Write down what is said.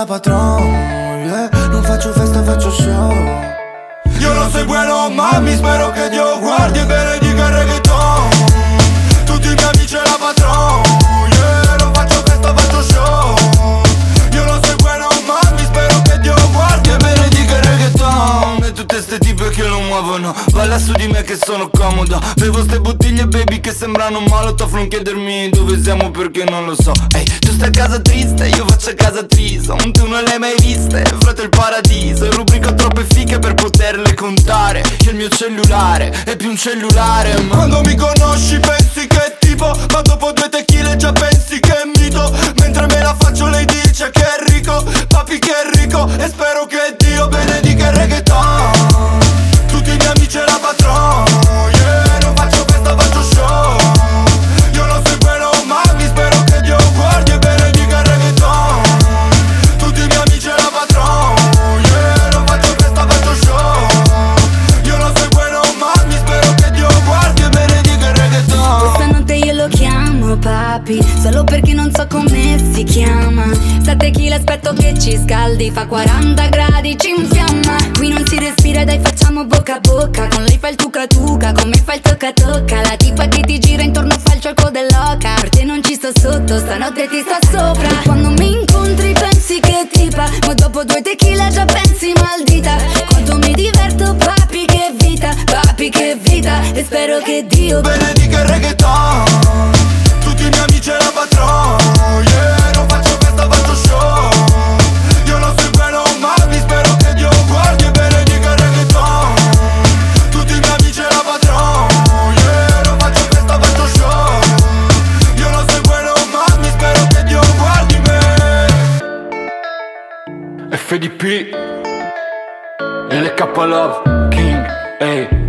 la patron, yeah. Non faccio festa, faccio show. Io non soy bueno, mami, spero che Dio guardi e benedica il reggaeton. Tutti i miei amici e la patron, yeah. Non faccio festa, faccio show. Io non soy bueno, mami, spero che Dio guardi e benedica il reggaeton. E tutte ste tipe che lo muovono, balla su di me che sono comoda. Bevo ste bottiglie baby che sembrano molotov. Non chiedermi dove siamo perché non lo so. Ehi, tu stai a casa triste, io faccio a casa trison. Tu non le hai mai viste, frate il paradiso. Rubrico troppe fiche per poterle contare. Che il mio cellulare è più un cellulare. Ma quando mi conosci pensi che è tipo, ma dopo 2 tequile già pensi che è mito. Mentre me la faccio lei dice che è ricco, papi che è ricco. E spero che Dio benedica il reggaeton. Tutti i miei amici e la patron, yeah. Non faccio festa, faccio show. Io non soy bueno, mami, spero che Dio guardi e benedica il reggaeton. Tutti i miei amici e la patron, yeah. Non faccio festa, faccio show. Io non soy bueno, mami, spero che Dio guardi e benedica il reggaeton. Questa notte io lo chiamo papi, solo perché non so come si chiama. Sta tequila aspetto che ci scaldi, fa 40 gradi, ci infiamma. Qui non si respira, dai facciamo bocca a bocca. Con lei fa il tuca tuca, con me fa il tocca tocca. La tipa che ti gira intorno fa il ciocco dell'oca. Per te non ci sto sotto, stanotte ti sto sopra. E quando mi incontri pensi che tipa, ma dopo 2 tequila già pensi maldita. Quanto mi diverto papi che vita, papi che vita. E spero che Dio benedica il reggaeton. Tutti i miei amici e la patron, yeah. Non faccio festa, faccio show. Io non soy bueno, mami, spero che Dio guardi e benedica il reggaeton. Tutti i miei amici e la patron, yeah. Non faccio festa, faccio show. Io non soy bueno, mami, spero che Dio guardi me. FDP LK Love King, ehi.